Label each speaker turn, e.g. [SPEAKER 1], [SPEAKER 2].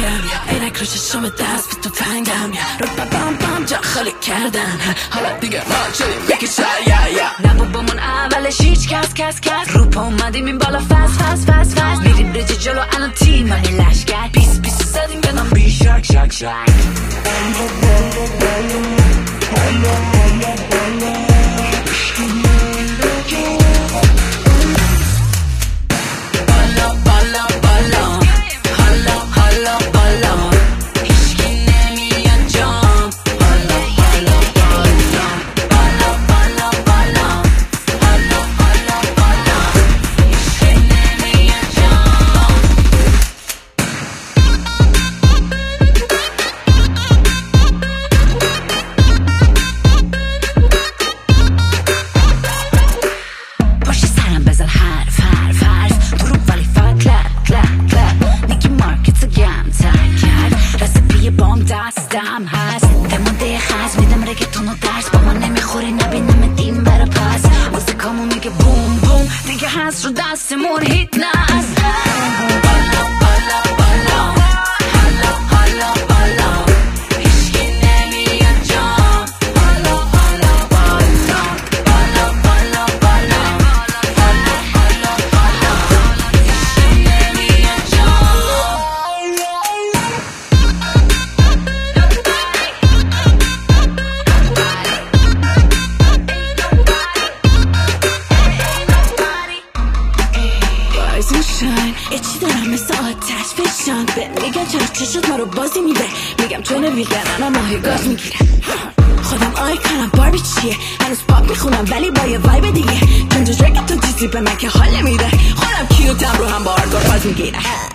[SPEAKER 1] رنگم عینک رو چشم دست به تو فنگم رو بام بام جا خالی کردن حالا دیگه ما شدیم یکی شاید
[SPEAKER 2] نه بابامون اولش هیچ کس رو پا اومدیم این بالا فس میریم رجی جلو الان تیمانی لشگر پیس زدیم بدم بی شک حرف دروب ولی فقط کلپ دیگه مارکت گم تر کرد رسیپی بام دستم هست دمانده خز میدم رگتونو درس با من نمیخوری نبینم دیم برا پس موزیکامو میگه بوم بوم دیگه هست رو دستمون هیت نست
[SPEAKER 1] چی دارم مثل آتش فشان میگم چرا چشت ما رو بازی میده میگم چون ویگن انا ماهی گاز میگیره خودم آیکنم باربی چیه هنوز پاپ میخونم ولی با یه وایب دیگه کنجا رگت تو چیزی به من که حال نمیده خودم کیوتم رو هم با آرگار باز میگیره